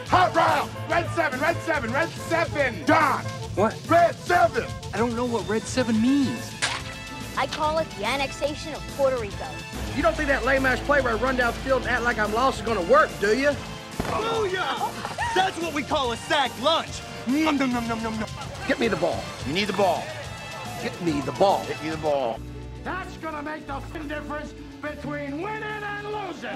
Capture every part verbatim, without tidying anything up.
Hot round. Red seven, red seven, red seven. Don. What? Red seven. I don't know what red seven means. I call it the annexation of Puerto Rico. You don't think that lame-ass play where I run down field and act like I'm lost is gonna work, do you? Booyah! That's what we call a sack lunch. Nom, nom, nom, nom, nom, nom. Get me the ball. You need the ball. Get me the ball. Get me the ball. That's gonna make the difference between winning and losing.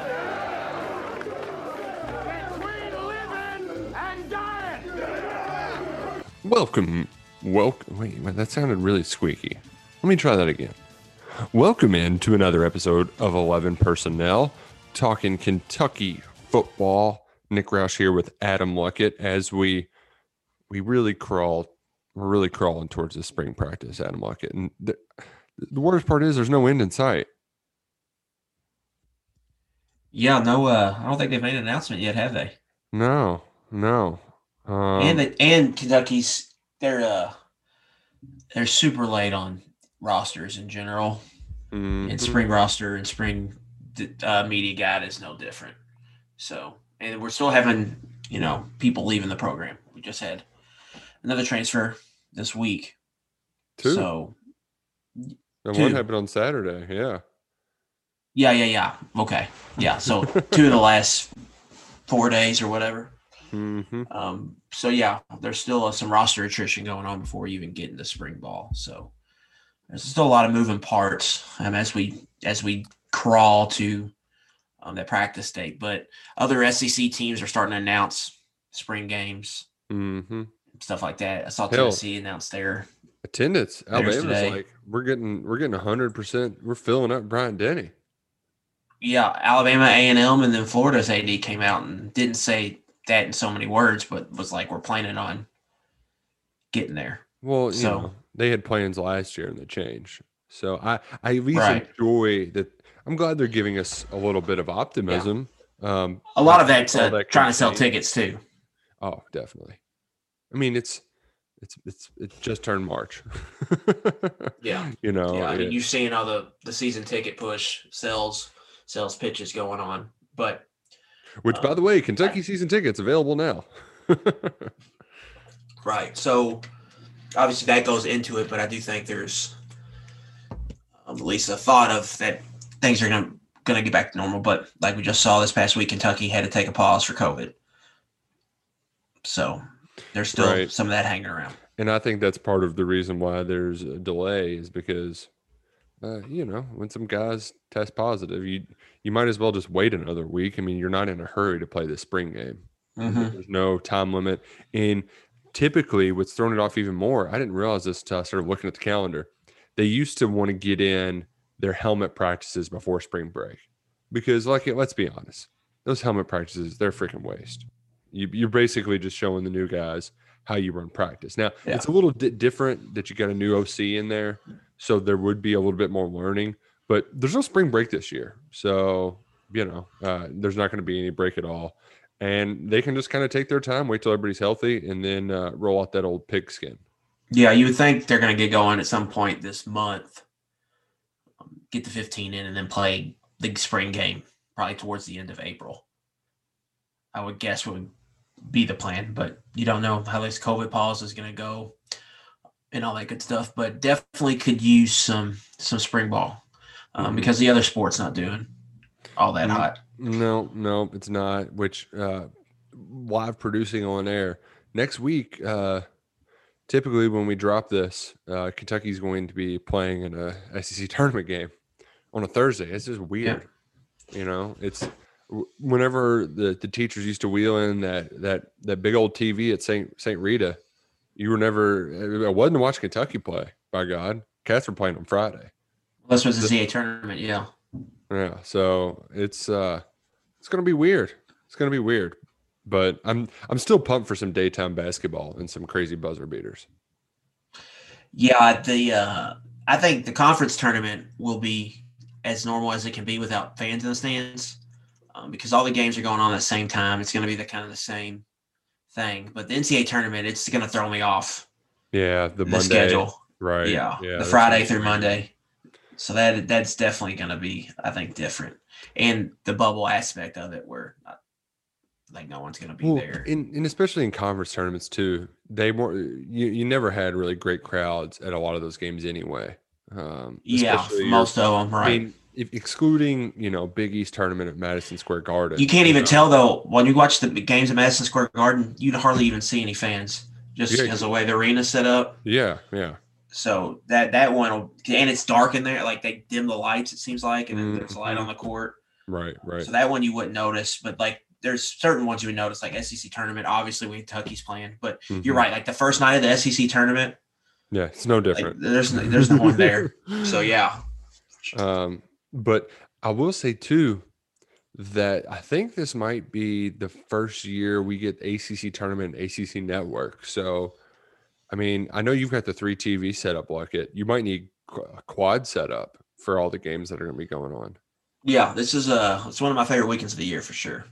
Between living and dying. Welcome. Welcome. Wait, wait, that sounded really squeaky. Let me try that again. Welcome in to another episode of eleven Personnel, talking Kentucky football. Nick Roush here with Adam Luckett as we we really crawl. We're really crawling towards the spring practice, Adam Luckett. And the, the worst part is there's no end in sight. Yeah, no, uh, I don't think they've made an announcement yet, have they? No, no. Um, and the, and Kentucky's they're uh they're super late on rosters in general. mm-hmm. And spring roster and spring uh, media guide is no different. So, and we're still having, you know, people leaving the program. We just had another transfer this week. Two. So, and two. one happened on Saturday. Yeah. Yeah, yeah, yeah. Okay. Yeah. So two of the last four days or whatever. Mm-hmm. Um, so yeah, there's still uh, some roster attrition going on before you even get into spring ball. So there's still a lot of moving parts um, as we as we crawl to um, that practice date. But other S E C teams are starting to announce spring games, Mm-hmm. stuff like that. I saw Hell. Tennessee announce their Attendance. There's Alabama's today. like we're getting we're getting a hundred percent. We're filling up Bryant Denny. yeah Alabama, A and M, and then Florida's A D came out and didn't say that in so many words, but was like, we're planning on getting there. Well, you So- know, they had plans last year and they changed. So I, I at least Right. enjoy that. I'm glad they're giving us a little bit of optimism. Um, A lot of that's all uh, that trying to sell campaign. tickets too. Oh, definitely. I mean, it's it's it's it just turned March. Yeah. You know, yeah, I mean, it- you've seen all the, the season ticket push sales, sales pitches going on, but which, by uh, the way, Kentucky season tickets available now. right. So obviously that goes into it, but I do think there's um, at least a thought of that things are going going to get back to normal. But like we just saw this past week, Kentucky had to take a pause for COVID. So there's still Right. some of that hanging around. And I think that's part of the reason why there's a delay is because, uh, you know, when some guys test positive, you you might as well just wait another week. I mean, you're not in a hurry to play the spring game. Mhm. There's no time limit. And typically, what's thrown it off even more, I didn't realize this until I started looking at the calendar. They used to want to get in their helmet practices before spring break because, like, let's be honest, those helmet practices, they're freaking waste. You, you're basically just showing the new guys how you run practice. Now, Yeah. it's a little di- different that you got a new O C in there, so there would be a little bit more learning, but there's no spring break this year. So, you know, uh, there's not going to be any break at all. And they can just kind of take their time, wait till everybody's healthy, and then uh, roll out that old pigskin. Yeah, you would think they're going to get going at some point this month, um, get the fifteen in, and then play the spring game probably towards the end of April. I would guess would be the plan, but you don't know how this COVID pause is going to go and all that good stuff. But definitely could use some some spring ball um, Mhm. because the other sport's not doing all that Mhm. hot. No, no, it's not. Which uh, live producing on air next week. Uh, typically, when we drop this, uh, Kentucky's going to be playing in a S E C tournament game on a Thursday. It's just weird. You know, it's w- whenever the, the teachers used to wheel in that that that big old T V at Saint Saint Rita, you were never. I wasn't to watch Kentucky play. By God, Cats were playing on Friday. This was the Z A tournament, yeah. Yeah, so it's uh it's gonna be weird. It's gonna be weird. But I'm I'm still pumped for some daytime basketball and some crazy buzzer beaters. Yeah, the uh, I think the conference tournament will be as normal as it can be without fans in the stands, um, because all the games are going on at the same time. It's going to be the kind of the same thing. But the N C A A tournament, it's going to throw me off Yeah, the, the Monday. schedule. Right. Yeah, yeah the that's Friday what- through Monday. So that that's definitely going to be, I think, different. And the bubble aspect of it, where like no one's going to be Well, there. in, and especially in conference tournaments too, they more you, you never had really great crowds at a lot of those games anyway. Um, Yeah, especially most your- of them, right? I mean, if, excluding you know Big East tournament at Madison Square Garden, You can't even know. tell though when you watch the games at Madison Square Garden, you'd hardly even see any fans just Yeah. because of the way the arena's set up. Yeah, yeah. So that that one, will, and it's dark in there. Like they dim the lights, it seems like, and then there's a light Mhm. on the court. Right, right. So that one you wouldn't notice, but like there's certain ones you would notice, like S E C tournament. Obviously, when Kentucky's playing, but Mhm. you're right. Like the first night of the S E C tournament, Yeah, it's no like, different. there's no, there's no one there. So yeah, Um, but I will say too that I think this might be the first year we get A C C tournament and A C C network. So, I mean, I know you've got the three T V setup, Luckett. You might need qu- a quad setup for all the games that are going to be going on. yeah. This is uh it's one of my favorite weekends of the year for sure.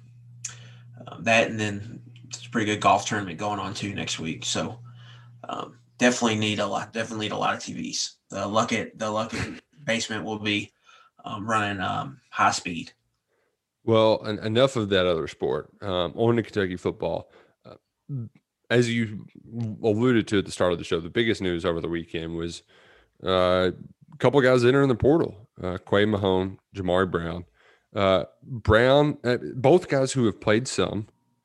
Um, that and then it's a pretty good golf tournament going on too next week. So um, definitely need a lot. Definitely need a lot of T Vs. The Luckett the Luckett basement will be um, running um, high speed. Well, en- enough of that other sport. Um, on to Kentucky football. Uh, as you alluded to at the start of the show, the biggest news over the weekend was uh, a couple guys entering the portal. Uh, Quay Mahone, Jamari Brown. Uh, Brown, uh, both guys who have played some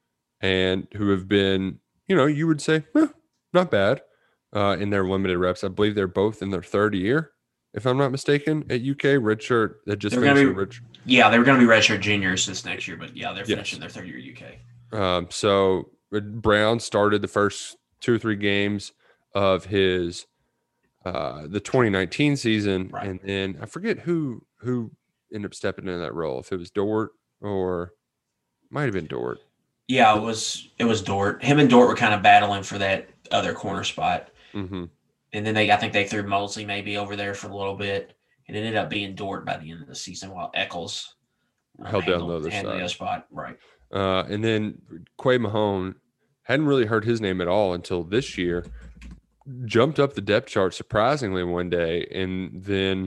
and who have been, you know, you would say, eh, not bad uh, in their limited reps. I believe they're both in their third year, if I'm not mistaken, at U K. Redshirt that just They're finished gonna a be- red, Yeah, they were going to be redshirt juniors this next year, but yeah, they're Yes. finishing their third year at U K. Um, so uh, Brown started the first two or three games of his uh, the twenty nineteen season, Right. and then I forget who who ended up stepping into that role. If it was Dort or might have been Dort. Yeah, it was it was Dort. Him and Dort were kind of battling for that other corner spot, Mm-hmm. and then they I think they threw Mosley maybe over there for a little bit, and it ended up being Dort by the end of the season while Eccles uh, Held down the handled- other handled side. the other spot. Right. Uh, and then Quay Mahone hadn't really heard his name at all until this year. Jumped up the depth chart surprisingly one day, and then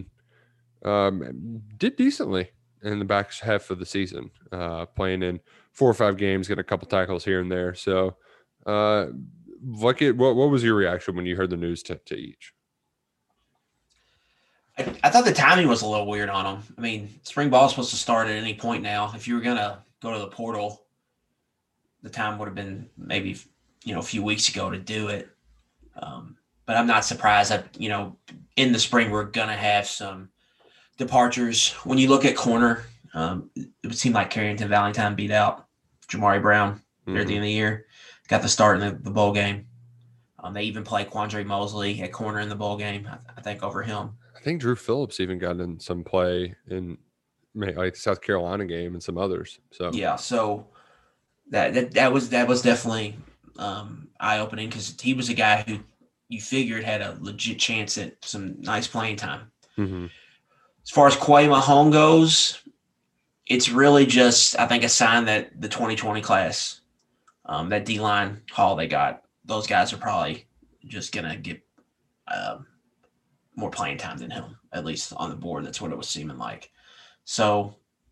um, did decently in the back half of the season, uh, playing in four or five games, getting a couple tackles here and there. So, uh, look at what what was your reaction when you heard the news to, to each? I, I thought the timing was a little weird on them. I mean, spring ball is supposed to start at any point now. If you were gonna go to the portal, the time would have been maybe you know a few weeks ago to do it. Um, but I'm not surprised that you know in the spring we're gonna have some departures. When you look at corner, um, it would seem like Carrington Valentine beat out Jamari Brown near the end of the year. Got the start in the, the bowl game. Um, they even played Quandre Mosley at corner in the bowl game, I, I think, over him. I think Drew Phillips even got in some play in may- like the South Carolina game and some others. So Yeah, so that that, that was that was definitely um, eye opening because he was a guy who you figured had a legit chance at some nice playing time. mhm. As far as Quay Mahone goes, it's really just I think a sign that the twenty twenty class, um, that D line haul they got, those guys are probably just gonna get um, more playing time than him, at least on the board. That's what it was seeming like. So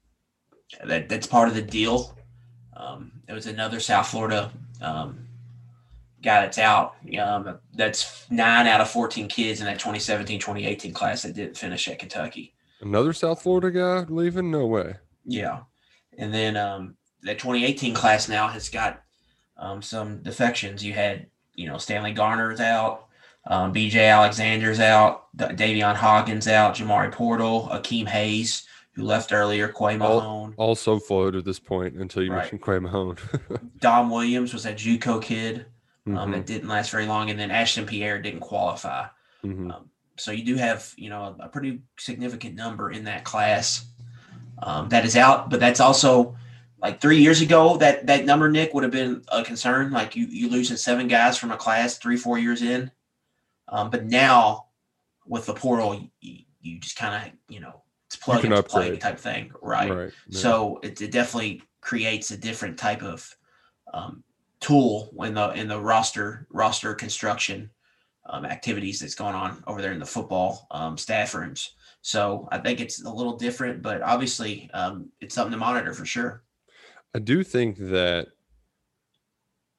that that's part of the deal. Um, there was another South Florida um, guy that's out. Um, that's nine out of fourteen kids in that twenty seventeen twenty eighteen class that didn't finish at Kentucky. Another South Florida guy leaving? No way. Yeah. And then um, that twenty eighteen class now has got um, some defections. You had, you know, Stanley Garner's out, um, B J Alexander's out, D- Davion Hoggins out, Jamari Portal, Akeem Hayes, who left earlier, Quay Mahone. Also float at this point until you Right. mentioned Quay Mahone. Dom Williams was that JUCO kid um, Mhm, that didn't last very long. And then Ashton Pierre didn't qualify. mhm. Um, so you do have, you know, a pretty significant number in that class um, that is out, but that's also like three years ago, that, that number, Nick, would have been a concern. Like you, you losing seven guys from a class three, four years in. Um, but now with the portal, you, you just kind of, you know, it's plug can and play upgrade. type thing. Right. Right. yeah. So it, it definitely creates a different type of um, tool in the in the roster roster construction um, activities that's going on over there in the football um, staff rooms. So I think it's a little different, but obviously um, it's something to monitor for sure. I do think that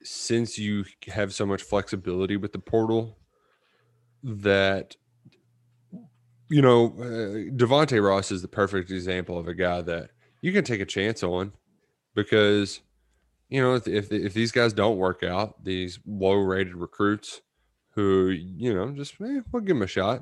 since you have so much flexibility with the portal, that, you know, uh, Devontae Ross is the perfect example of a guy that you can take a chance on, because, you know, if if, if these guys don't work out, these low-rated recruits who, you know, just eh, we'll give them a shot.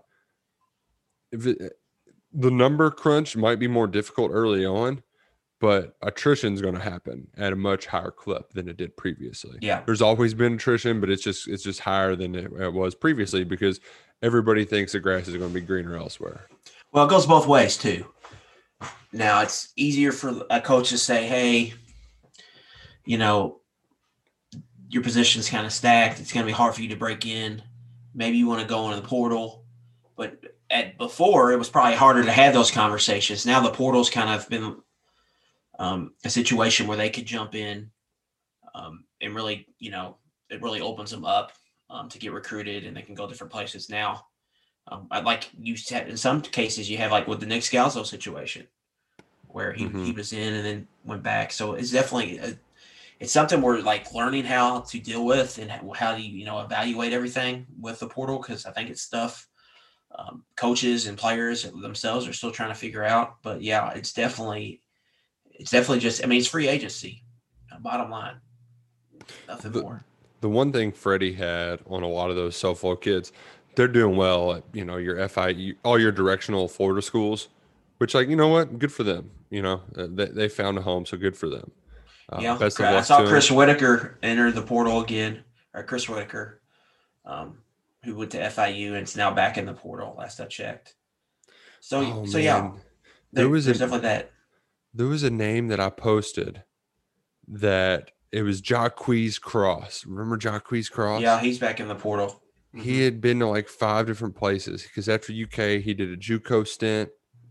If it, the number crunch might be more difficult early on, but attrition is going to happen at a much higher clip than it did previously. Yeah. There's always been attrition, but it's just it's just higher than it, it was previously, because everybody thinks the grass is going to be greener elsewhere. Well, it goes both ways too. Now, it's easier for a coach to say, hey, you know, your position's kind of stacked. It's going to be hard for you to break in. Maybe you want to go into the portal. But at before, it was probably harder to have those conversations. Now the portal's kind of been um, a situation where they could jump in um, and really, you know, it really opens them up um, to get recruited, and they can go different places now. Um, I'd like you said, in some cases you have like with the Nick Scalzo situation where he, mm-hmm. he was in and then went back. So it's definitely a, it's something we're like learning how to deal with and how to, you know, evaluate everything with the portal. Cause I think it's stuff um, coaches and players themselves are still trying to figure out, but yeah, it's definitely, it's definitely just, I mean, it's free agency, bottom line, nothing the, more. The one thing Freddie had on a lot of those SoFlo kids, they're doing well at, you know, your F I U, all your directional Florida schools, which, like, you know what, good for them. You know, uh, they, they found a home, so good for them. Uh, yeah, best of I luck saw to Chris him. Whitaker enter the portal again, or Chris Whitaker, um, who went to F I U and is now back in the portal. Last I checked. So, Oh, so yeah, man. there, There was there's a- definitely that. There was a name that I posted that it was Jacquees Cross. Remember Jacquees Cross? Yeah, he's back in the portal. He had been to like five different places, because after U K, he did a JUCO stint.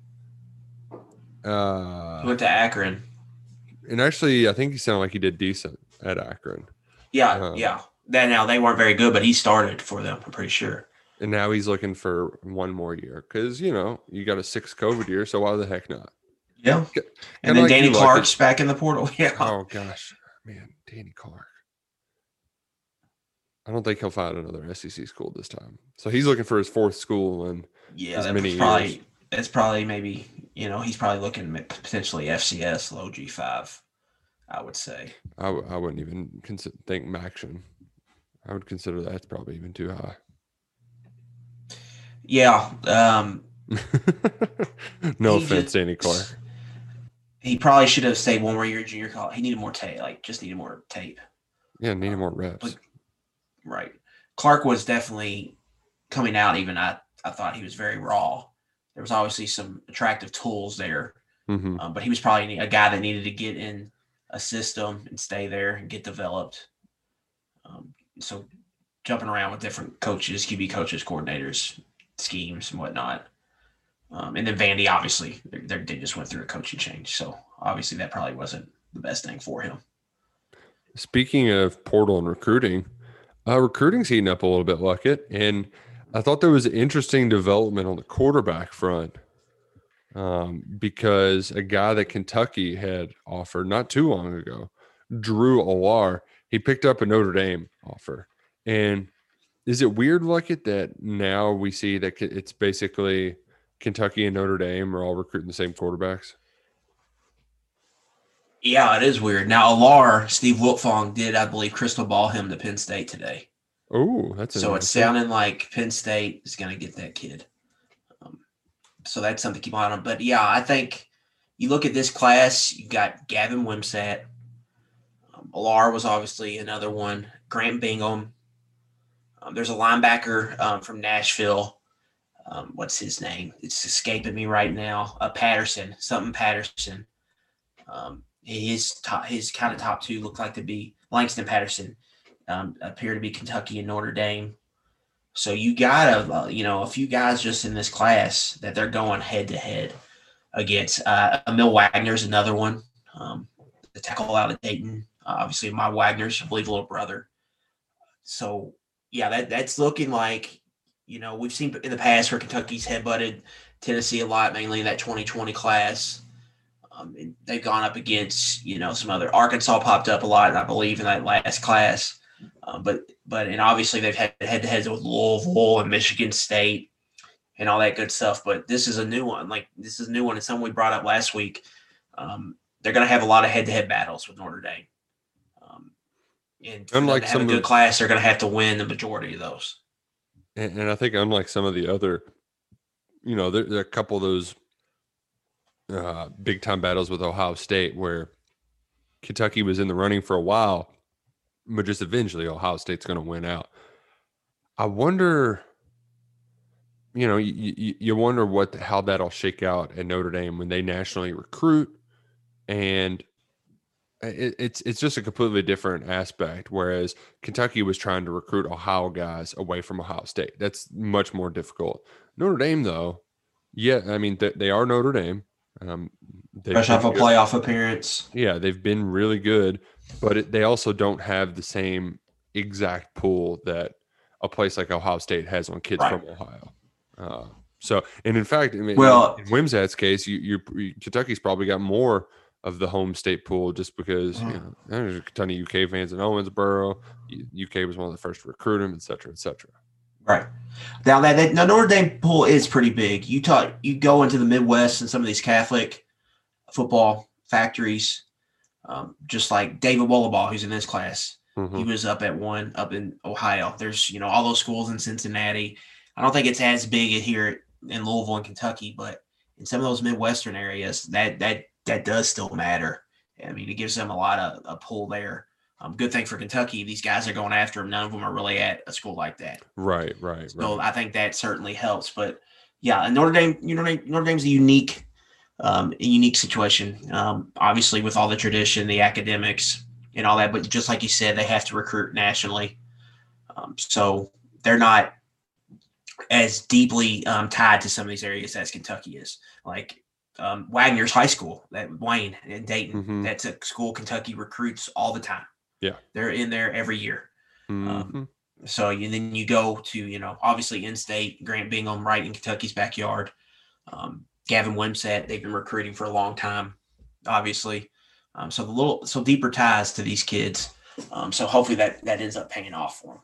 Uh, He went to Akron. and actually, I think he sounded like he did decent at Akron. Yeah, Uh, yeah. Then now they weren't very good, but he started for them. I'm pretty sure. And now he's looking for one more year, because, you know, you got a six COVID year, so why the heck not? Yeah. Kinda And then like Danny you, like Clark's back in the portal. Yeah. Oh, gosh. Man, Danny Clark. I don't think he'll find another S E C school this time. So he's looking for his fourth school and Yeah, as that's many probably years. that's probably maybe, you know, he's probably looking at potentially F C S, low G five, I would say. I, w- I wouldn't even consider, think Maction. I would consider that's probably even too high. Yeah. Um, No he offense, just- Danny Clark. He probably should have stayed one more year at junior college. He needed more tape, like just needed more tape. Yeah, needed more reps. But- Right. Clark was definitely coming out. Even I, I thought he was very raw. There was obviously some attractive tools there, hmm um, but he was probably a guy that needed to get in a system and stay there and get developed. Um, so jumping around with different coaches, Q B coaches, coordinators, schemes, and whatnot. Um, and then Vandy, obviously, they they just went through a coaching change. So obviously that probably wasn't the best thing for him. Speaking of portal and recruiting, uh, recruiting's heating up a little bit, Luckett. And I thought there was an interesting development on the quarterback front, um, because a guy that Kentucky had offered not too long ago, Drew Alar, he picked up a Notre Dame offer. And is it weird, Luckett, that now we see that it's basically Kentucky and Notre Dame are all recruiting the same quarterbacks? Yeah, it is weird. Now, Alar, Steve Wiltfong did, I believe, crystal ball him to Penn State today. Oh, that's So it's interesting. sounding like Penn State is going to get that kid. Um, so that's something to keep an eye on. But, yeah, I think you look at this class, you got Gavin Wimsatt. Um, Alar was obviously another one. Grant Bingham. Um, there's a linebacker um, from Nashville. Um, what's his name? It's escaping me right now. Uh, Patterson, something Patterson. Um, his top, his kind of top two look like to be Langston Patterson, um, appear to be Kentucky and Notre Dame. So you got a, uh, you know, a few guys just in this class that they're going head to head against. Uh, Emil Wagner's another one, um, the tackle out of Dayton. Uh, obviously, my Wagner's, I believe, little brother. So yeah, that that's looking like, you know, we've seen in the past where Kentucky's headbutted Tennessee a lot, mainly in that twenty twenty class. Um, they've gone up against, you know, some other – Arkansas popped up a lot, I believe, in that last class. Uh, but but and obviously they've had head-to-heads with Louisville and Michigan State and all that good stuff. But this is a new one. Like this is a new one. It's something we brought up last week. Um, they're going to have a lot of head-to-head battles with Notre Dame. Um, and for Unlike them to have some a good of- class, they're going to have to win the majority of those. And, and I think unlike some of the other, you know, there, there are a couple of those uh, big time battles with Ohio State where Kentucky was in the running for a while, but just eventually Ohio State's going to win out. I wonder, you know, you, you, you wonder what how that'll shake out at Notre Dame when they nationally recruit, and it, it's it's just a completely different aspect. Whereas Kentucky was trying to recruit Ohio guys away from Ohio State. That's much more difficult. Notre Dame, though, yeah, I mean they, they are Notre Dame. Um, Fresh off a good. playoff appearance. Yeah, they've been really good, but it, they also don't have the same exact pool that a place like Ohio State has on kids Right. from Ohio. Uh, so, and in fact, I mean, Well- in Wimsat's case, you, you, you Kentucky's probably got more of the home state pool just because you know there's a ton of U K fans in Owensboro. U- UK was one of the first to recruit him, et cetera, et cetera. Right. Now that, that now Notre Dame pool is pretty big. You talk, you go into the Midwest and some of these Catholic football factories, um, just like David Wollabaugh, who's in this class. Mhm. He was up at one up in Ohio. There's, you know, all those schools in Cincinnati. I don't think it's as big here in Louisville and Kentucky, but in some of those Midwestern areas, that that that does still matter. I mean, it gives them a lot of a pull there. Um, good thing for Kentucky, these guys are going after them. None of them are really at a school like that. Right, right, So right. I think that certainly helps. But yeah, and Notre Dame, you know, Notre Dame's a unique, um, a unique situation. Um, obviously, with all the tradition, the academics, and all that. But just like you said, they have to recruit nationally, um, so they're not as deeply um, tied to some of these areas as Kentucky is. Like um, Wagner's High School, that Wayne in Dayton, Mhm. that's a school Kentucky recruits all the time. Yeah. They're in there every year. Mhm. So you then you go to, you know, obviously in-state, Grant Bingham, right in Kentucky's backyard. Um, Gavin Wimsatt, they've been recruiting for a long time, obviously. Um, so the little, so deeper ties to these kids. Um, so hopefully that that ends up paying off for them.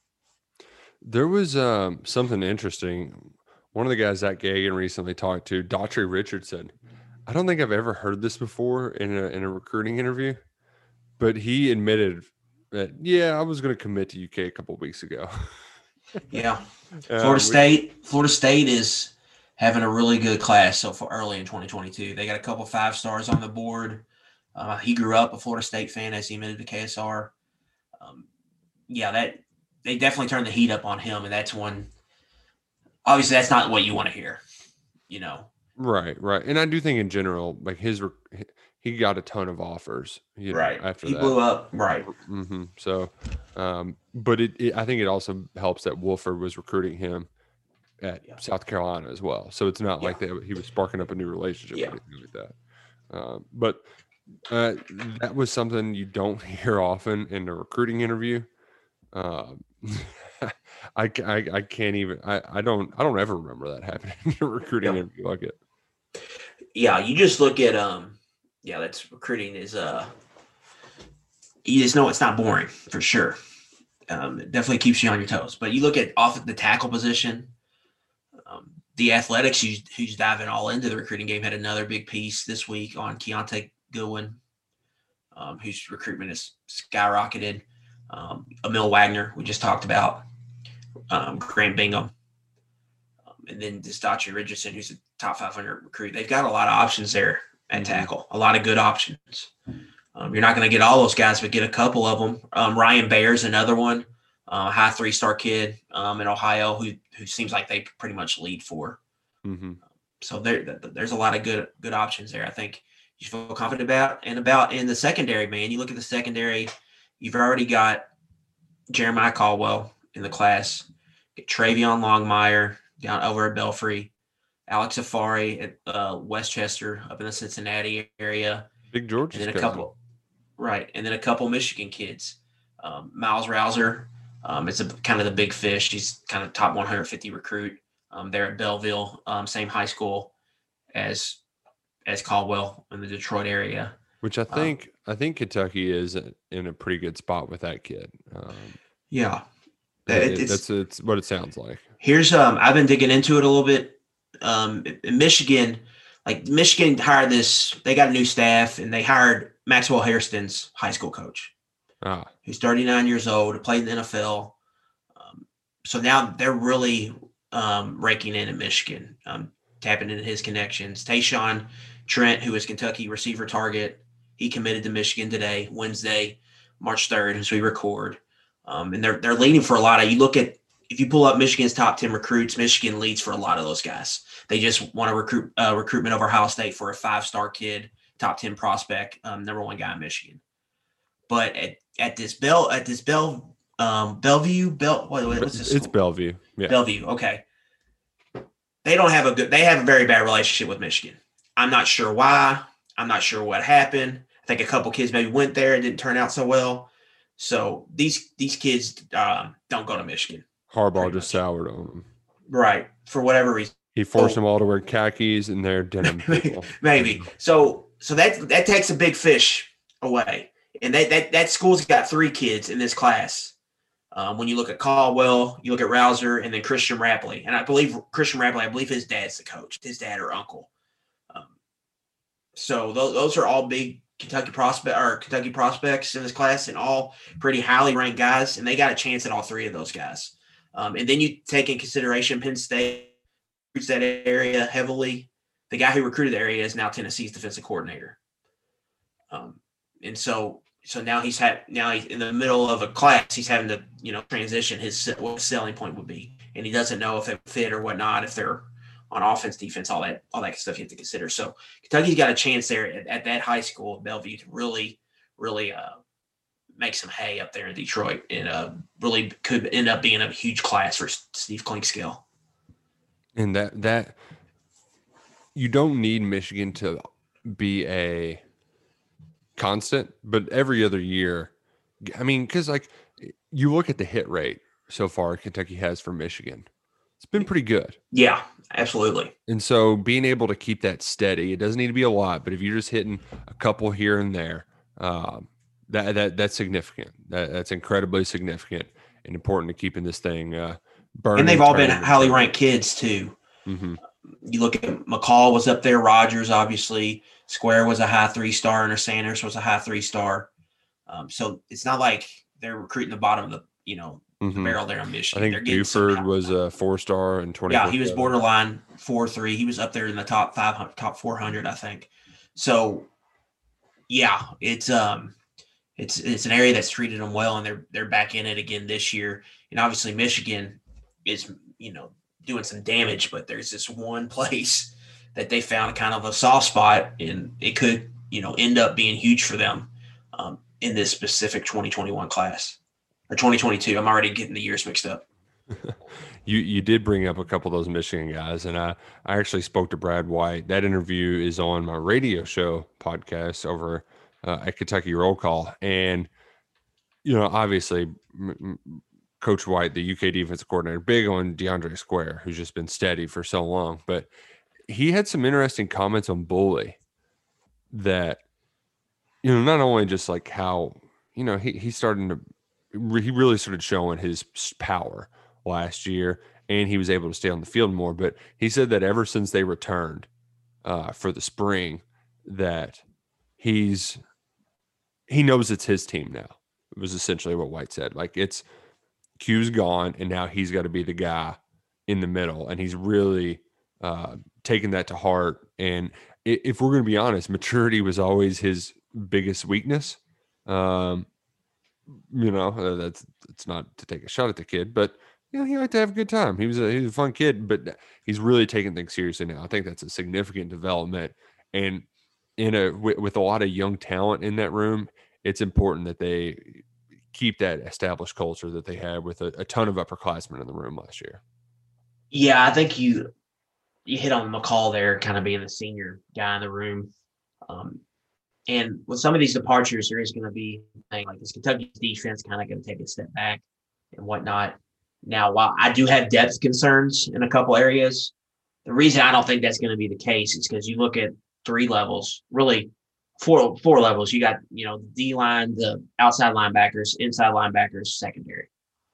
There was um, something interesting. One of the guys Zach Gagan recently talked to, Daughtry Richardson. I don't think I've ever heard this before in a in a recruiting interview, but he admitted that yeah, I was going to commit to U K a couple of weeks ago. Yeah, Uh, Florida we- State. Florida State is having a really good class so far early in twenty twenty-two. They got a couple five stars on the board. Uh, he grew up a Florida State fan as he admitted to K S R. Um, yeah, that they definitely turned the heat up on him, and that's one. Obviously, that's not what you want to hear, you know. Right, right, and I do think in general, like his, rec- he got a ton of offers, you know, after He that. blew up. Right. hmm So, um, but it, it, I think it also helps that Wolford was recruiting him at Yeah. South Carolina as well. So it's not like they, he was sparking up a new relationship Yeah. or anything like that. Um, but uh, that was something you don't hear often in a recruiting interview. Um, I, ca- I, I can't even, I, I don't, I don't ever remember that happening in a recruiting Yep. interview like it. Yeah, you just look at um, yeah, that's recruiting is uh, you just know it's not boring for sure. Um, it definitely keeps you on your toes. But you look at off the tackle position, um, the athletics who's, who's diving all into the recruiting game had another big piece this week on Keontae Goodwin, um, whose recruitment has skyrocketed. Um, Emil Wagner, we just talked about, um, Grant Bingham, um, and then this Daughtry Richardson, who's a top five hundred recruit. They've got a lot of options there at Mhm. tackle, a lot of good options. Um, you're not going to get all those guys, but get a couple of them. Um, Ryan Bayer's another one, uh, high three-star kid um, in Ohio who who seems like they pretty much lead for. Mm-hmm. So there, th- th- there's a lot of good good options there. I think you feel confident about and about in the secondary, man. You look at the secondary, you've already got Jeremiah Caldwell in the class, get Travion Longmire down over at Belfry, Alex Safari at uh, Westchester up in the Cincinnati area, Big George. and then a couple, right, and then a couple Michigan kids. Um, Miles Rouser, um, it's a kind of the big fish. He's kind of top one hundred fifty recruit. Um, there at Belleville, um, same high school as as Caldwell in the Detroit area. Which I think I think Kentucky is in a pretty good spot with that kid. Um, Yeah. It- It- it's, that's it's what it sounds like. Here's um I've been digging into it a little bit. Um in Michigan, like Michigan hired this, they got a new staff and they hired Maxwell Hairston's high school coach, Ah, who's thirty-nine years old, played in the N F L. Um, so now they're really um raking in in Michigan, um, tapping into his connections. Tayshawn Trent, who is Kentucky receiver target, he committed to Michigan today, Wednesday, March third, as we record. Um, and they're they're leading for a lot of, you look at, if you pull up Michigan's top ten recruits, Michigan leads for a lot of those guys. They just want to recruit uh, recruitment over Ohio State for a five-star kid, top ten prospect, um, number one guy in Michigan. But at, at this Bell at this Bell um, Bellevue Bell what, what's this? it's school? Bellevue. Yeah. Bellevue. Okay. They don't have a good. They have a very bad relationship with Michigan. I'm not sure why. I'm not sure what happened. I think a couple kids maybe went there. It didn't turn out so well. So these these kids um, don't go to Michigan. Harbaugh Pretty just much. soured on them. Right. For whatever reason. He forced Oh. them all to wear khakis and their denim people. Maybe. So so that that takes a big fish away. And that that that school's got three kids in this class. Um, when you look at Caldwell, you look at Rouser, and then Christian Rapley. And I believe Christian Rapley, I believe his dad's the coach, his dad or uncle. Um, so those, those are all big Kentucky prospect or Kentucky prospects in this class, and all pretty highly ranked guys. And they got a chance at all three of those guys. Um, and then you take in consideration Penn State recruits that area heavily. The guy who recruited the area is now Tennessee's defensive coordinator. Um, and so, so now he's had now he's in the middle of a class. He's having to, you know, transition his what his selling point would be, and he doesn't know if it fit or whatnot. If they're on offense, defense, all that, all that stuff you have to consider. So Kentucky's got a chance there at, at that high school, Bellevue, to really, really uh, make some hay up there in Detroit, and uh, really could end up being a huge class for Steve Klinkskill. And that that you don't need Michigan to be a constant, but every other year, I mean, because like you look at the hit rate so far Kentucky has for Michigan, it's been pretty good. Yeah, absolutely. And so being able to keep that steady, it doesn't need to be a lot, but if you're just hitting a couple here and there, um, that that that's significant. That that's incredibly significant and important to keeping this thing uh, burning. And they've all been turning, highly turning. ranked kids too. Mm-hmm. You look at McCall was up there, Rogers obviously, Square was a high three star, and Sanders was a high three star. Um, so it's not like they're recruiting the bottom of the you know Mm-hmm. the barrel there on I Michigan. think They're getting some Buford help. was a four star and twenty. Yeah, he was borderline four three. He was up there in the top five hundred, top four hundred, I think. So, yeah, it's um, it's it's an area that's treated them well, and they're they're back in it again this year. And obviously, Michigan is you know doing some damage, but there's this one place that they found kind of a soft spot, and it could you know end up being huge for them um, in this specific twenty twenty-one class. Or twenty twenty-two. I'm already getting the years mixed up. You you did bring up a couple of those Michigan guys, and I, I actually spoke to Brad White. That interview is on my radio show podcast over uh, at Kentucky Roll Call. And, you know, obviously, m- m- Coach White, the U K defensive coordinator, big on DeAndre Square, who's just been steady for so long. But he had some interesting comments on Bully that, you know, not only just like how, you know, he, he's starting to, he really started showing his power last year, and he was able to stay on the field more. But he said that ever since they returned uh, for the spring, that he's he knows it's his team now. It was essentially what White said. Like, it's Q's gone, and now he's got to be the guy in the middle, and he's really uh, taken that to heart. And if we're going to be honest, maturity was always his biggest weakness. Um, you know, uh, that's it's not to take a shot at the kid, but you know, he liked to have a good time. He was a he was a fun kid, but he's really taking things seriously now. I think that's a significant development, and in a with, with a lot of young talent in that room, it's important that they keep that established culture that they had with a, a ton of upperclassmen in the room last year. Yeah, I think you you hit on McCall there, kind of being the senior guy in the room. Um, and with some of these departures, there is going to be thing like this Kentucky defense kind of going to take a step back and whatnot. Now, while I do have depth concerns in a couple areas, the reason I don't think that's going to be the case is because you look at three levels, really four four levels. You got, you know, the D line, the outside linebackers, inside linebackers, secondary.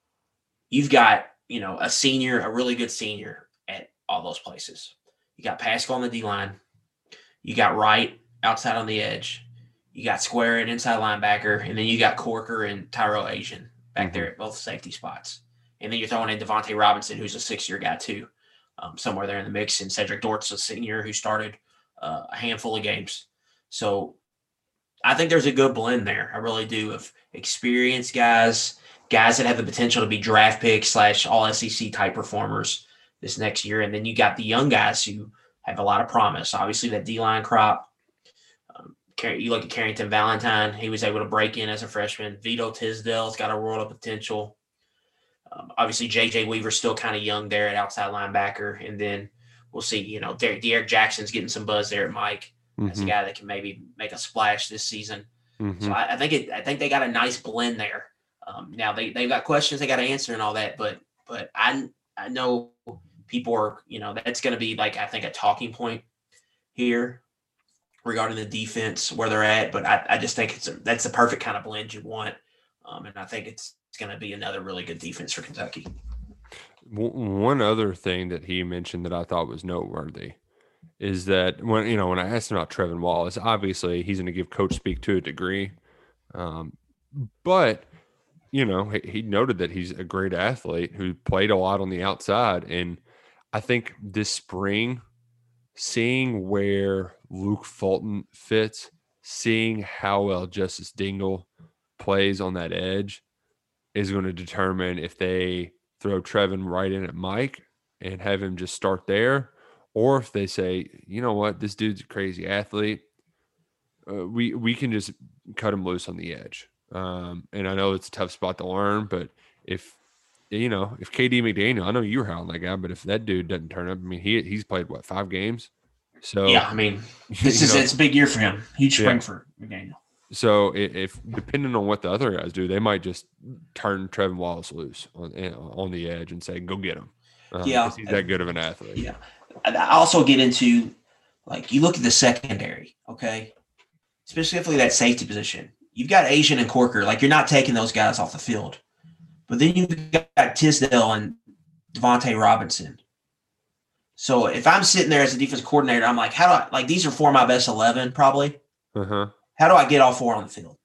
you've got, you know, a senior, a really good senior at all those places. You got Pascal on the D-line. You got Wright outside on the edge. You got Square at inside linebacker. And then you got Corker and Tyrell Asian back mm-hmm. there at both safety spots. And then you're throwing in Devontae Robinson, who's a six-year guy too, um, somewhere there in the mix. And Cedric Dort's a senior who started uh, a handful of games. So I think there's a good blend there. I really do, of experienced guys, guys that have the potential to be draft picks slash all S E C type performers this next year. And then you got the young guys who have a lot of promise. Obviously, that D-line crop. Um, you look at Carrington Valentine. He was able to break in as a freshman. Vito Tisdale's got a world of potential. Um, obviously, J J Weaver's still kind of young there at outside linebacker. And then we'll see, you know, Der- Derek Jackson's getting some buzz there at Mike. That's mm-hmm. a guy that can maybe make a splash this season. Mm-hmm. So I, I think it. I think they got a nice blend there. Um, now they they've got questions they got to answer and all that, but but I I know people are, you know, that's going to be like, I think, a talking point here regarding the defense where they're at. But I, I just think it's a, that's the perfect kind of blend you want, um, and I think it's it's going to be another really good defense for Kentucky. One other thing that he mentioned that I thought was noteworthy is that when, you know, when I asked him about Trevin Wallace, obviously he's going to give coach speak to a degree. Um, but, you know, he, he noted that he's a great athlete who played a lot on the outside. And I think this spring, seeing where Luke Fulton fits, seeing how well Justice Dingle plays on that edge is going to determine if they throw Trevin right in at Mike and have him just start there, or if they say, you know what, this dude's a crazy athlete. Uh, we we can just cut him loose on the edge. Um, and I know it's a tough spot to learn, but if, you know, if K D McDaniel, I know you were high on that guy, but if that dude doesn't turn up, I mean, he he's played, what, five games? So yeah, I mean, this is know, it's a big year for him. Huge spring yeah. for McDaniel. So if, if depending on what the other guys do, they might just turn Trevin Wallace loose on on the edge and say, go get him. Um, yeah. He's that good of an athlete. Yeah. I also get into, like, you look at the secondary, okay? Specifically that safety position. You've got Asian and Corker. Like, you're not taking those guys off the field. But then you've got Tisdale and Devontae Robinson. So if I'm sitting there as a defense coordinator, I'm like, how do I – like, these are four of my best eleven probably. Uh-huh. How do I get all four on the field?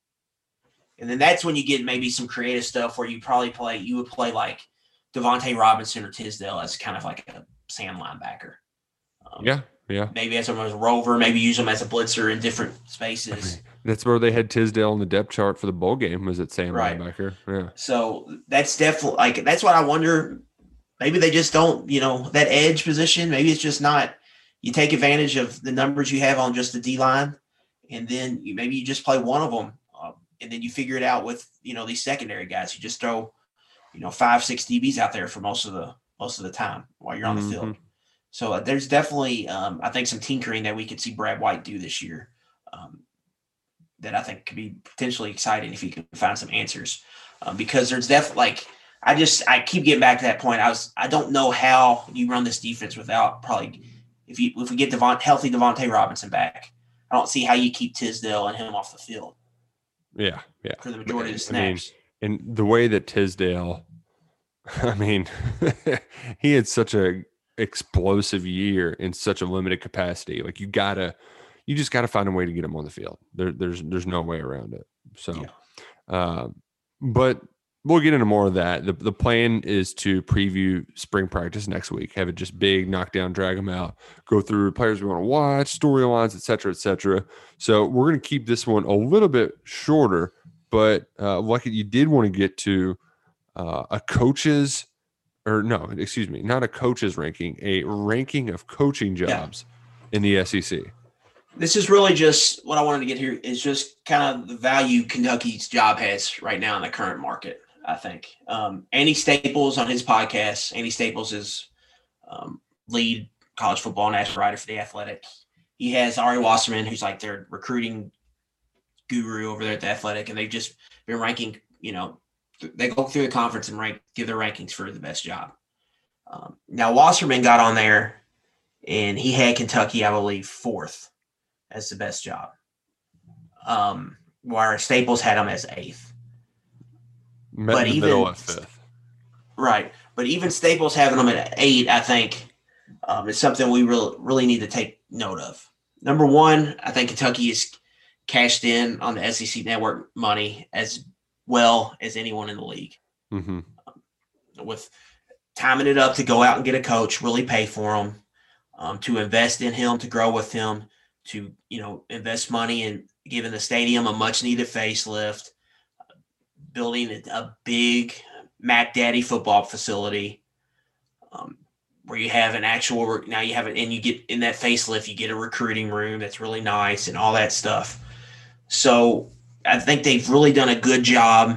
And then that's when you get maybe some creative stuff where you probably play – you would play, like, Devontae Robinson or Tisdale as kind of like a Sam linebacker. Um, yeah, yeah. Maybe as a rover, maybe use them as a blitzer in different spaces. That's where they had Tisdale on the depth chart for the bowl game, was at Sam right. linebacker. Yeah. So that's definitely like that's what I wonder. Maybe they just don't, you know, that edge position. Maybe it's just not. You take advantage of the numbers you have on just the D line, and then you, maybe you just play one of them, um, and then you figure it out with, you know, these secondary guys. You just throw, you know, five, six D Bs out there for most of the most of the time while you're on mm-hmm. the field. So uh, there's definitely, um, I think, some tinkering that we could see Brad White do this year. Um, that I think could be potentially exciting if he can find some answers, um, because there's definitely like, I just, I keep getting back to that point. I was, I don't know how you run this defense without probably, if you, if we get Devon, healthy Devontae Robinson back, I don't see how you keep Tisdale and him off the field. Yeah. Yeah. For the majority of the snaps. I mean, and the way that Tisdale, I mean, he had such a explosive year in such a limited capacity. Like you gotta, You just got to find a way to get him on the field. There, there's there's no way around it. So, yeah. uh, but we'll get into more of that. The The plan is to preview spring practice next week. Have it just big, knock down, drag them out, go through players we want to watch, storylines, et cetera, et cetera. So we're going to keep this one a little bit shorter, but uh, like you did want to get to uh, a coach's, or no, excuse me, not a coach's ranking, a ranking of coaching jobs yeah. in the S E C. This is really just what I wanted to get here is just kind of the value Kentucky's job has right now in the current market, I think. Um, Andy Staples on his podcast, Andy Staples is um, lead college football national writer for The Athletic. He has Ari Wasserman, who's like their recruiting guru over there at The Athletic, and they've just been ranking, you know, they go through the conference and rank, give their rankings for the best job. Um, now, Wasserman got on there, and he had Kentucky, I believe, fourth as the best job. Um, where Staples had him as eighth. Met but in the even, middle at fifth. Right. But even Staples having them at eight, I think, um, is something we really, really need to take note of. Number one, I think Kentucky has cashed in on the S E C Network money as well as anyone in the league. Mm-hmm. Um, with timing it up to go out and get a coach, really pay for him, um, to invest in him, to grow with him, to, you know, invest money in giving the stadium a much-needed facelift, building a, a big Mac Daddy football facility, um, where you have an actual – now you have it – and you get – in that facelift, you get a recruiting room that's really nice and all that stuff. So I think they've really done a good job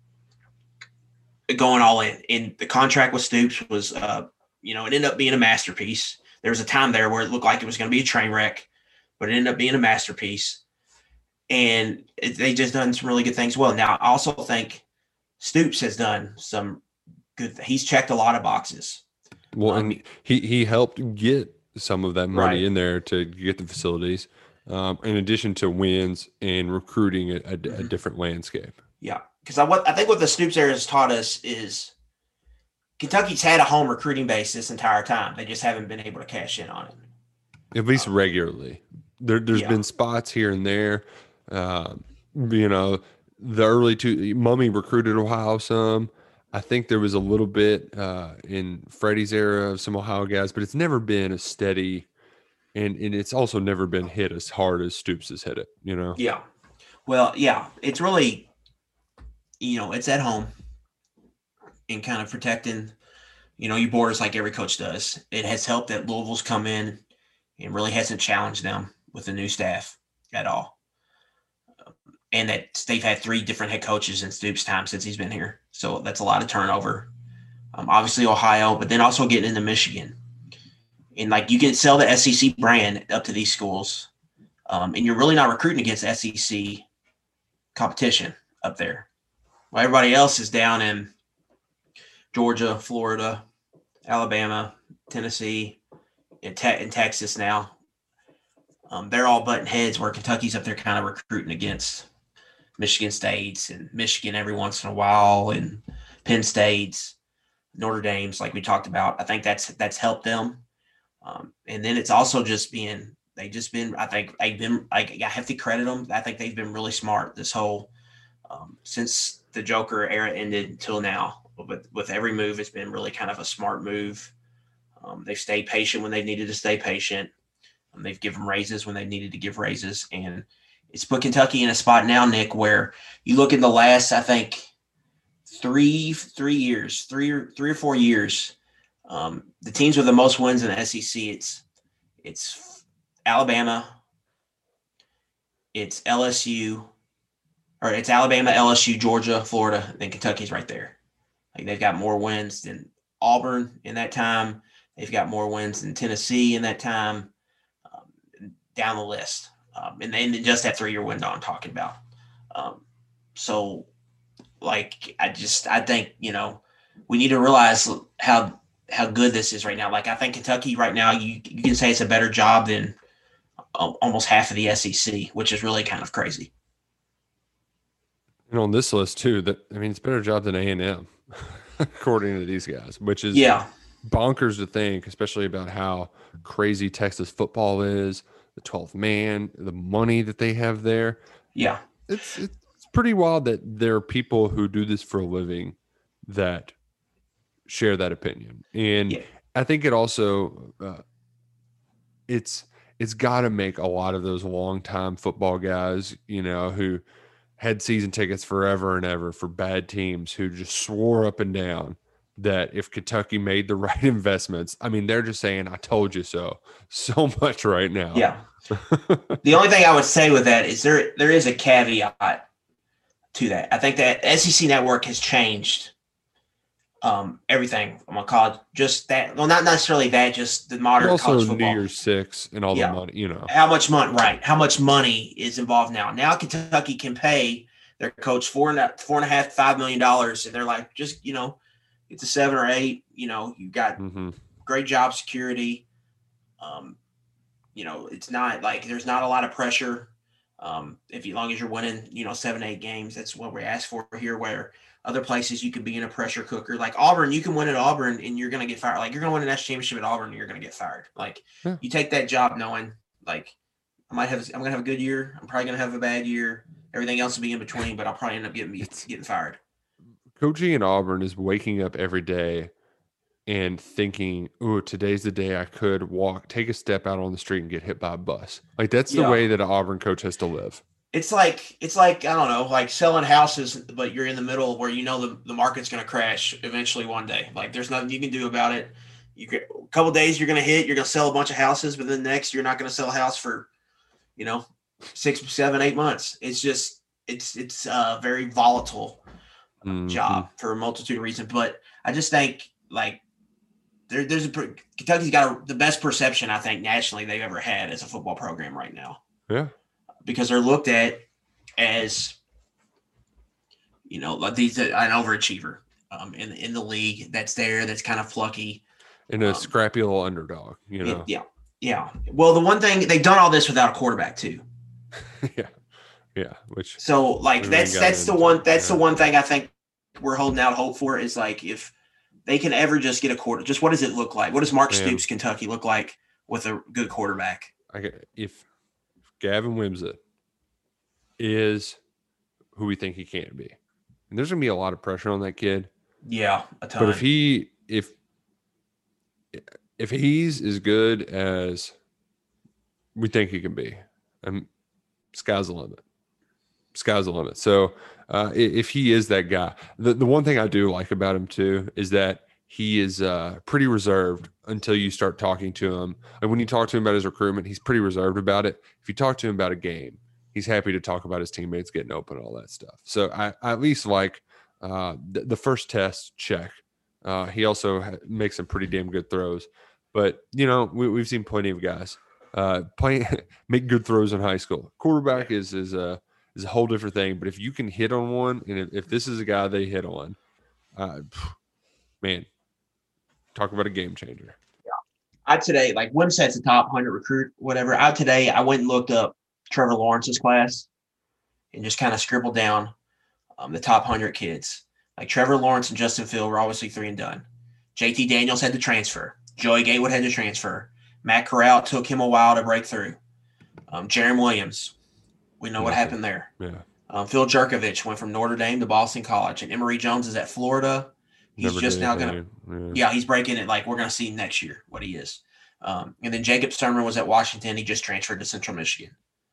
going all in. And the contract with Stoops was, uh, you know, it ended up being a masterpiece. There was a time there where it looked like it was going to be a train wreck, but it ended up being a masterpiece. And it, they just done some really good things well. Now, I also think Stoops has done some good – he's checked a lot of boxes. Well, um, and he, he helped get some of that money Right. in there to get the facilities, um, in addition to wins and recruiting a, a, a different landscape. Yeah, because I, what, I think what the Stoops era has taught us is Kentucky's had a home recruiting base this entire time. They just haven't been able to cash in on it. At least Um, regularly. There, there's yeah. been spots here and there. Um, you know, the early two, Mummy recruited Ohio some. I think there was a little bit uh, in Freddie's era of some Ohio guys, but it's never been as steady, and, and it's also never been hit as hard as Stoops has hit it, you know? Yeah. Well, yeah, it's really, you know, it's at home and kind of protecting, you know, your borders like every coach does. It has helped that Louisville's come in and really hasn't challenged them with the new staff at all. And that they've had three different head coaches in Stoops' time since he's been here. So that's a lot of turnover. Um, obviously Ohio, but then also getting into Michigan. And, like, you can sell the S E C brand up to these schools, um, and you're really not recruiting against S E C competition up there. Well, everybody else is down in Georgia, Florida, Alabama, Tennessee, and, te- and Texas now. Um, they're all butting heads where Kentucky's up there kind of recruiting against Michigan States and Michigan every once in a while, and Penn State's, Notre Dame's, like we talked about. I think that's that's helped them. Um, and then it's also just being they just been I think they've been like I have to credit them. I think they've been really smart this whole um, since the Joker era ended until now. But with every move, it's been really kind of a smart move. Um, they've stayed patient when they needed to stay patient. Um, they've given raises when they needed to give raises, and it's put Kentucky in a spot now, Nick, where you look in the last, I think, three three years, three or three or four years, um, the teams with the most wins in the S E C, it's it's Alabama, it's L S U, or it's Alabama, L S U, Georgia, Florida, and then Kentucky's right there. Like, they've got more wins than Auburn in that time. They've got more wins than Tennessee in that time. Um, down the list. Um, and then just that three-year window I'm talking about. Um, so, like, I just I think, you know, we need to realize how how good this is right now. Like, I think Kentucky right now, you you can say it's a better job than um, almost half of the S E C, which is really kind of crazy. And on this list too, that I mean, it's a better job than A and M, according to these guys, which is Yeah. bonkers to think, especially about how crazy Texas football is, the twelfth man, the money that they have there. Yeah. It's it's pretty wild that there are people who do this for a living that share that opinion. And Yeah. I think it also uh, it's it's got to make a lot of those longtime football guys, you know, who had season tickets forever and ever for bad teams, who just swore up and down that if Kentucky made the right investments, I mean, they're just saying, I told you so, so much right now. Yeah. The only thing I would say with that is there there is a caveat to that. I think that S E C Network has changed um, everything. I'm gonna call it just that. Well, not necessarily that, just the modern Also, college New football. Year's Six and all Yeah. the money, you know. How much money? Right. How much money is involved now? Now Kentucky can pay their coach four and a, four and a half, five million dollars, and they're like, just you know, it's a seven or eight. You know, you got Mm-hmm. great job security. Um, you know, it's not like there's not a lot of pressure. Um, if you, as long as you're winning, you know, seven, eight games, that's what we ask for here. Where other places you could be in a pressure cooker, like Auburn, you can win at Auburn and you're going to get fired. Like you're going to win a national championship at Auburn and you're going to get fired. Like Yeah. you take that job knowing, like I might have, I'm going to have a good year. I'm probably going to have a bad year. Everything else will be in between, but I'll probably end up getting getting fired. Coaching in Auburn is waking up every day and thinking, "Oh, today's the day I could walk, take a step out on the street and get hit by a bus." Like that's the Yeah. way that an Auburn coach has to live. It's like it's like I don't know, like selling houses, but you're in the middle where you know the, the market's going to crash eventually one day. Like there's nothing you can do about it. You get a couple days you're going to hit, you're going to sell a bunch of houses, but then next you're not going to sell a house for, you know, six, seven, eight months. It's just it's it's a very volatile Mhm. job for a multitude of reasons. But I just think like there, there's a Kentucky's got a, the best perception I think nationally they've ever had as a football program right now. Yeah. Because they're looked at as, you know, like these an overachiever um, in in the league that's there, that's kind of plucky, And a Um, scrappy little underdog, you know. yeah, yeah. Well, the one thing they've done all this without a quarterback too. yeah. Yeah. Which So like We that's got that's the into one it, that's yeah. the one thing I think we're holding out hope for is like if they can ever just get a quarter, just what does it look like? What does Mark Man. Stoops Kentucky look like with a good quarterback? I get, if Gavin Wimsatt is who we think he can be, and there's gonna be a lot of pressure on that kid. Yeah, a ton. But if he if if he's as good as we think he can be, um, sky's the limit. Sky's the limit. So uh, i- if he is that guy, the the one thing I do like about him too is that he is uh, pretty reserved until you start talking to him. And when you talk to him about his recruitment, he's pretty reserved about it. If you talk to him about a game, he's happy to talk about his teammates getting open and all that stuff. So I, I at least like uh, the, the first test check. Uh, he also ha- makes some pretty damn good throws. But, you know, we, we've seen plenty of guys uh, play, make good throws in high school. Quarterback is is a, is a whole different thing. But if you can hit on one, and if, if this is a guy they hit on, uh, man, talk about a game changer. I today, like Wimsatt's a top one hundred recruit, whatever. I today, I went and looked up Trevor Lawrence's class and just kind of scribbled down um, the top one hundred kids. Like Trevor Lawrence and Justin Field were obviously three and done. J T Daniels had to transfer. Joey Gatewood had to transfer. Matt Corral took him a while to break through. Um, Jeremy Williams, we know what Nothing. happened there. Yeah. Um, Phil Jerkovich went from Notre Dame to Boston College, and Emory Jones is at Florida. He's Never just did now going to anything. yeah, he's breaking it. Like we're going to see next year what he is. Um, and then Jacob Sturman was at Washington. He just transferred to Central Michigan.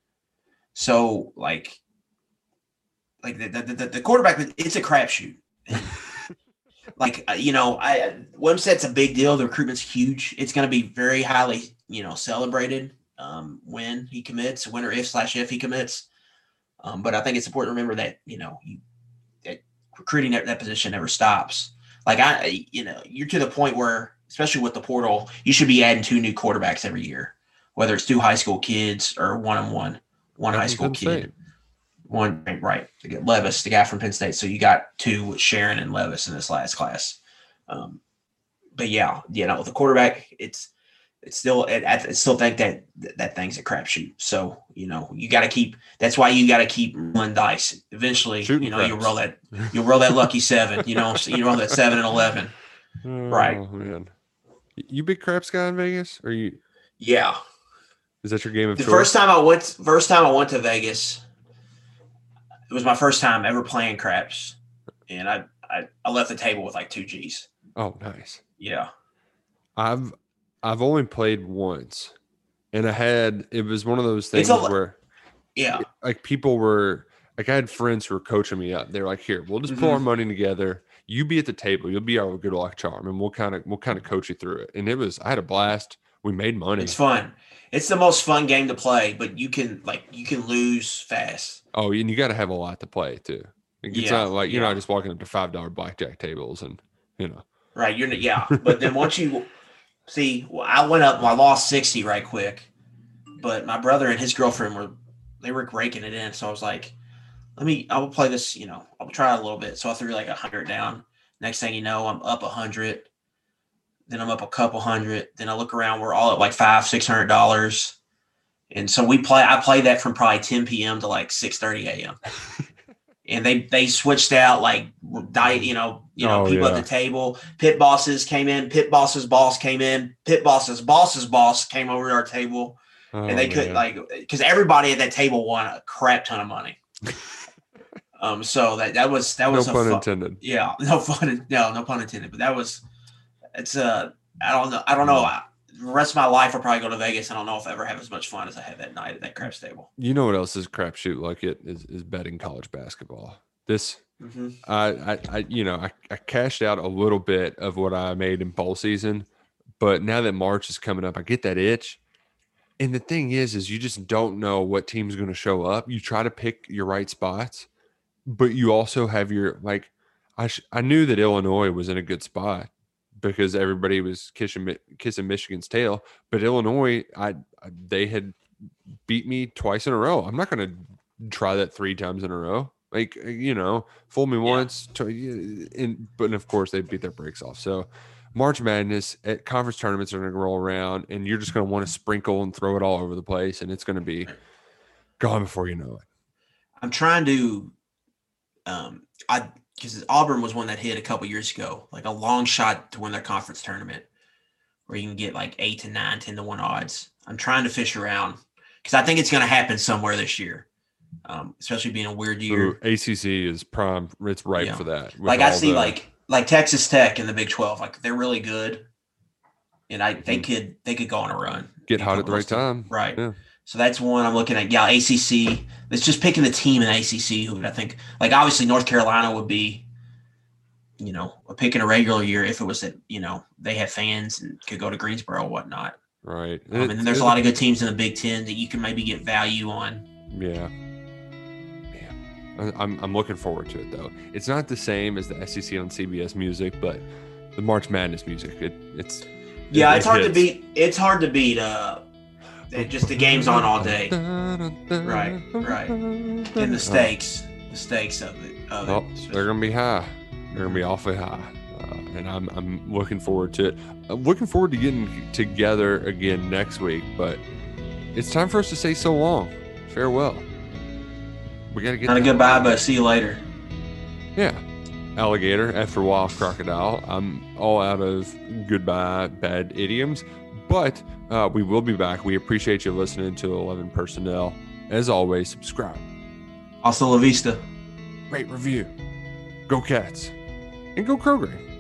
So like, like the the, the, the quarterback, it's a crapshoot. like uh, you know, I Wimsatt's a big deal. The recruitment's huge. It's going to be very highly you know celebrated um, when he commits, when or if slash if he commits. Um, but I think it's important to remember that you know you, that recruiting at that position never stops. Like I, you know, you're to the point where, especially with the portal, you should be adding two new quarterbacks every year, whether it's two high school kids or one on one, one high school Penn kid, State. one right. To get Levis, the guy from Penn State. So you got two with Sharon and Levis in this last class. Um, but yeah, you know, the quarterback, it's it's still, I, I still think that that thing's a crapshoot. So you know, you got to keep. That's why you got to keep rolling dice. Eventually, Shooting you know, you'll craps. roll that, you'll roll that lucky seven. You know, so you roll that seven and eleven. Right. Oh, man. You big craps guy in Vegas? Or you Yeah. is that your game of The choice? first time I went, first time I went to Vegas, it was my first time ever playing craps, and I I, I left the table with like two G's. Oh, nice. Yeah. I've I've only played once, and I had it was one of those things It's a- where Yeah. like people were like I had friends who were coaching me up. They were like, "Here, we'll just pull our Mhm. money together. You be at the table. You'll be our good luck charm, and we'll kind of we'll kind of coach you through it." And it was I had a blast. We made money. It's fun. It's the most fun game to play, but you can like you can lose fast. Oh, and you got to have a lot to play too. Like, It's Yeah, not like you're yeah. not just walking up to five dollar blackjack tables and you know. Right. You're yeah. But then once you see, well, I went up, I lost sixty right quick. But my brother and his girlfriend were they were raking it in. So I was like, let me I will play this, you know, I'll try it a little bit. So I threw like a hundred down. Next thing you know, I'm up a hundred. Then I'm up a couple hundred. Then I look around, we're all at like five, six hundred dollars. And so we play. I played that from probably ten p.m. to like six thirty a.m. And they they switched out like diet, you know, you know, Oh, people yeah. at the table. Pit bosses came in. Pit boss's boss came in. Pit boss's boss's boss came over to our table, Oh, and they could man. like because everybody at that table won a crap ton of money. um, so that that was that No was a pun fu- intended. Yeah, no fun. No, no pun intended. But that was it's uh I don't know. I don't know. I, the rest of my life, I'll probably go to Vegas. I don't know if I ever have as much fun as I had that night at that craps table. You know what else is crapshoot like it is is betting college basketball. This Mm-hmm. I, I I you know I, I cashed out a little bit of what I made in bowl season, but now that March is coming up, I get that itch. And the thing is, is you just don't know what team's going to show up. You try to pick your right spots, but you also have your like. I sh- I knew that Illinois was in a good spot because everybody was kissing Mi- kissing Michigan's tail, but Illinois, I, I they had beat me twice in a row. I'm not going to try that three times in a row. Like, you know, fool me once, to, and, but of course they beat their brakes off. So March Madness at conference tournaments are going to roll around, and you're just going to want to sprinkle and throw it all over the place, and it's going to be gone before you know it. I'm trying to, um, I because Auburn was one that hit a couple years ago, like a long shot to win their conference tournament, where you can get like eight to nine, ten to one odds. I'm trying to fish around because I think it's going to happen somewhere this year, um, especially being a weird year. Ooh, A C C is prime; it's ripe Yeah. for that. with Like I all see, the- like like Texas Tech in the Big twelve, like they're really good, and I they could they could go on a run, get hot at the right time, right? Yeah. So that's one I'm looking at. Yeah, A C C. It's just picking the team in A C C who would I think like obviously North Carolina would be, you know, a pick in a regular year if it was that you know they have fans and could go to Greensboro or whatnot. Right. Um, and then there's a lot of good teams in the Big Ten that you can maybe get value on. Yeah. Man. I- I'm I'm looking forward to it though. It's not the same as the S E C on C B S music, but the March Madness music, it it's Yeah, it- it's it hard to hits. beat. It's hard to beat. Uh, it- just the game's on all day. Right, right. And the stakes, the stakes of it. Of Oh, it. they're gonna be high. They're gonna be awfully high, uh, and I'm I'm looking forward to it. I'm looking forward to getting together again next week. But it's time for us to say so long, farewell. We gotta get Not a the hell goodbye, out of but here. see you later. Yeah, alligator after wild crocodile. I'm all out of goodbye bad idioms, but uh, we will be back. We appreciate you listening to eleven Personnel. As always, subscribe, Hasta la vista. rate, review, go Cats, and go Kroger.